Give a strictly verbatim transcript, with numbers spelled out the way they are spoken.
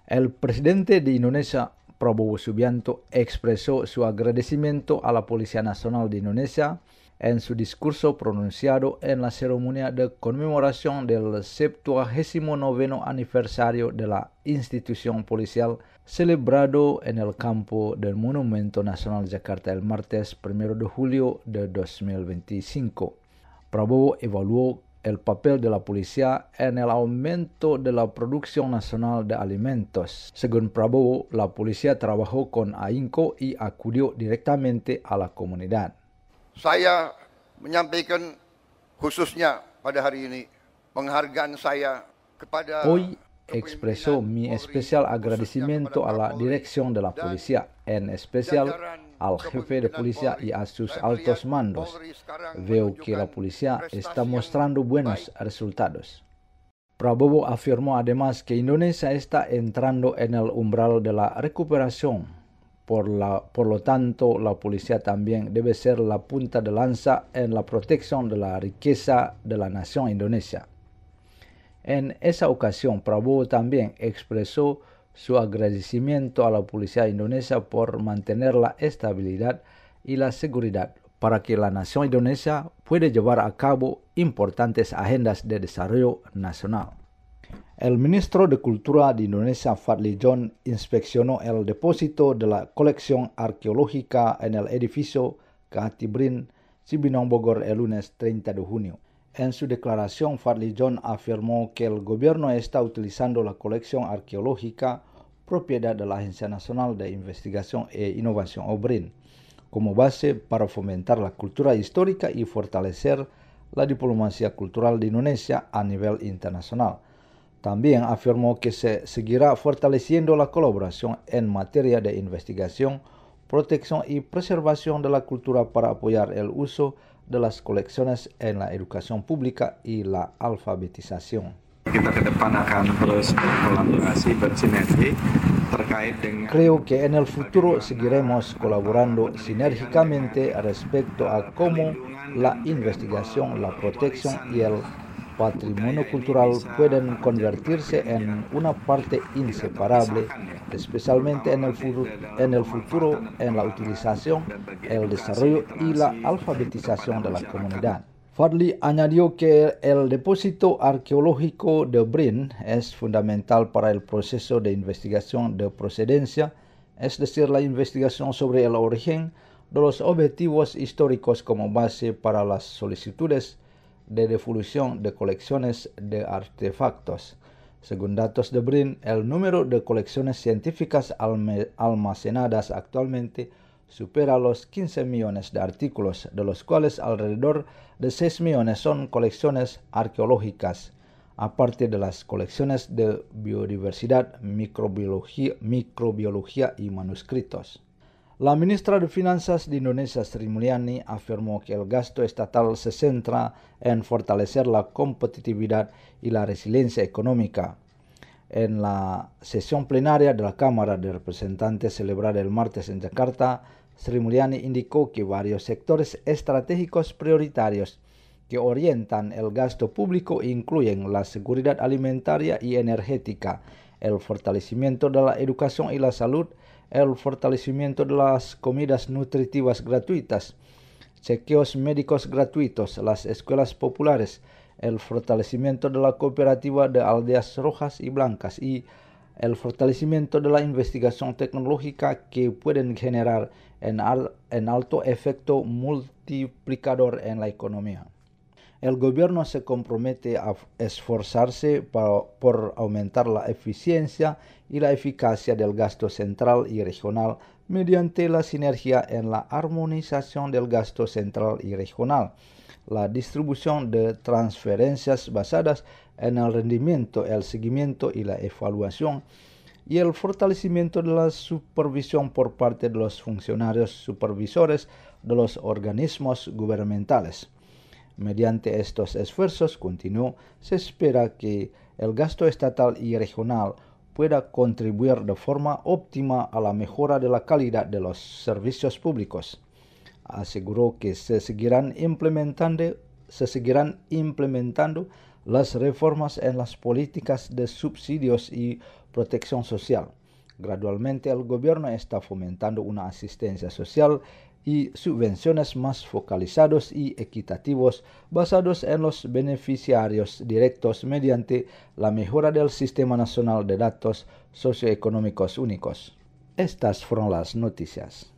El presidente de Indonesia, Prabowo Subianto, expresó su agradecimiento a la Policía Nacional de Indonesia en su discurso pronunciado en la ceremonia de conmemoración del septuagésimo noveno aniversario de la institución policial celebrado en el campo del Monumento Nacional Jakarta el martes primero de julio de dos mil veinticinco. Prabowo evaluó el papel de la policía en el aumento de la producción nacional de alimentos. Según Prabowo, la policía trabajó con ahínco y acudió directamente a la comunidad. Saya menyampaikan khususnya pada hari ini penghargaan saya kepada Hoy expresó mi especial agradecimiento a la dirección de la policía, en especial al jefe de policía y a sus altos mandos. Veo que la policía está mostrando buenos resultados. Prabowo afirmó además que Indonesia está entrando en el umbral de la recuperación. Por, la, por lo tanto, la policía también debe ser la punta de lanza en la protección de la riqueza de la nación indonesia. En esa ocasión, Prabowo también expresó su agradecimiento a la policía indonesia por mantener la estabilidad y la seguridad para que la nación indonesia pueda llevar a cabo importantes agendas de desarrollo nacional. El ministro de Cultura de Indonesia, Fadli John, inspeccionó el depósito de la colección arqueológica en el edificio Kehati Brin, Cibinong, Bogor, el lunes treinta de junio. En su declaración, Fadli John afirmó que el gobierno está utilizando la colección arqueológica propiedad de la Agencia Nacional de Investigación e Innovación, o BRIN, como base para fomentar la cultura histórica y fortalecer la diplomacia cultural de Indonesia a nivel internacional. También afirmó que se seguirá fortaleciendo la colaboración en materia de investigación, protección y preservación de la cultura para apoyar el uso de las colecciones en la educación pública y la alfabetización. Kita ke depan akan terus berkolaborasi, bersinergi terkait dengan... Creo que en el futuro seguiremos colaborando sinérgicamente respecto a cómo la investigación, la protección y el patrimonio cultural pueden convertirse en una parte inseparable, especialmente en el, futuro, en el futuro en la utilización, el desarrollo y la alfabetización de la comunidad. Fadli añadió que el depósito arqueológico de BRIN es fundamental para el proceso de investigación de procedencia, es decir, la investigación sobre el origen de los objetivos históricos como base para las solicitudes de devolución de colecciones de artefactos. Según datos de BRIN, el número de colecciones científicas almacenadas actualmente supera los quince millones de artículos, de los cuales alrededor de seis millones son colecciones arqueológicas, aparte de las colecciones de biodiversidad, microbiología, microbiología y manuscritos. La ministra de Finanzas de Indonesia, Sri Mulyani, afirmó que el gasto estatal se centra en fortalecer la competitividad y la resiliencia económica. En la sesión plenaria de la Cámara de Representantes celebrada el martes en Yakarta, Sri Mulyani indicó que varios sectores estratégicos prioritarios que orientan el gasto público incluyen la seguridad alimentaria y energética, el fortalecimiento de la educación y la salud, el fortalecimiento de las comidas nutritivas gratuitas, chequeos médicos gratuitos, las escuelas populares, el fortalecimiento de la cooperativa de aldeas rojas y blancas y el fortalecimiento de la investigación tecnológica que pueden generar en, al, en alto efecto multiplicador en la economía. El gobierno se compromete a esforzarse para, por aumentar la eficiencia y la eficacia del gasto central y regional mediante la sinergia en la armonización del gasto central y regional, la distribución de transferencias basadas en el rendimiento, el seguimiento y la evaluación, y el fortalecimiento de la supervisión por parte de los funcionarios supervisores de los organismos gubernamentales. Mediante estos esfuerzos, continuó, se espera que el gasto estatal y regional pueda contribuir de forma óptima a la mejora de la calidad de los servicios públicos. Aseguró que se seguirán implementando, se seguirán implementando las reformas en las políticas de subsidios y protección social. Gradualmente el gobierno está fomentando una asistencia social y subvenciones más focalizados y equitativos basados en los beneficiarios directos mediante la mejora del Sistema Nacional de Datos Socioeconómicos Únicos. Estas fueron las noticias.